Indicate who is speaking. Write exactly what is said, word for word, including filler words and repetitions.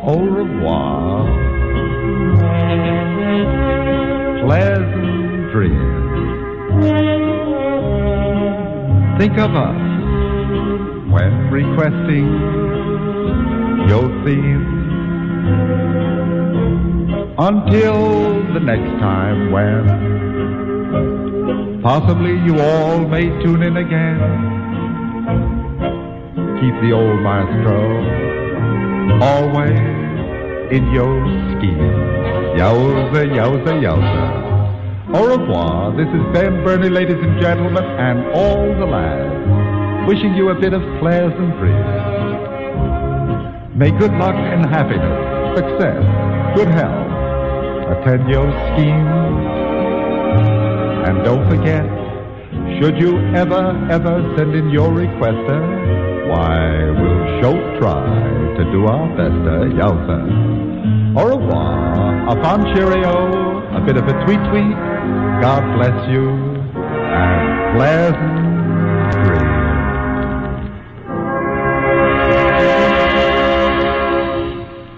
Speaker 1: Au revoir. Pleasant dreams. Think of us when requesting your theme. Until the next time when possibly you all may tune in again. Keep the old maestro always in your scheme. Yowza, yowza, yowza. Au revoir. This is Ben Burney, ladies and gentlemen, and all the lads, wishing you a bit of pleasant dreams. May good luck and happiness, success, good health attend your scheme. And don't forget, should you ever, ever send in your requester, why, we'll sure try to do our best, uh, yowza. Au revoir, upon cheerio, a bit of a tweet tweet, God bless you, and pleasant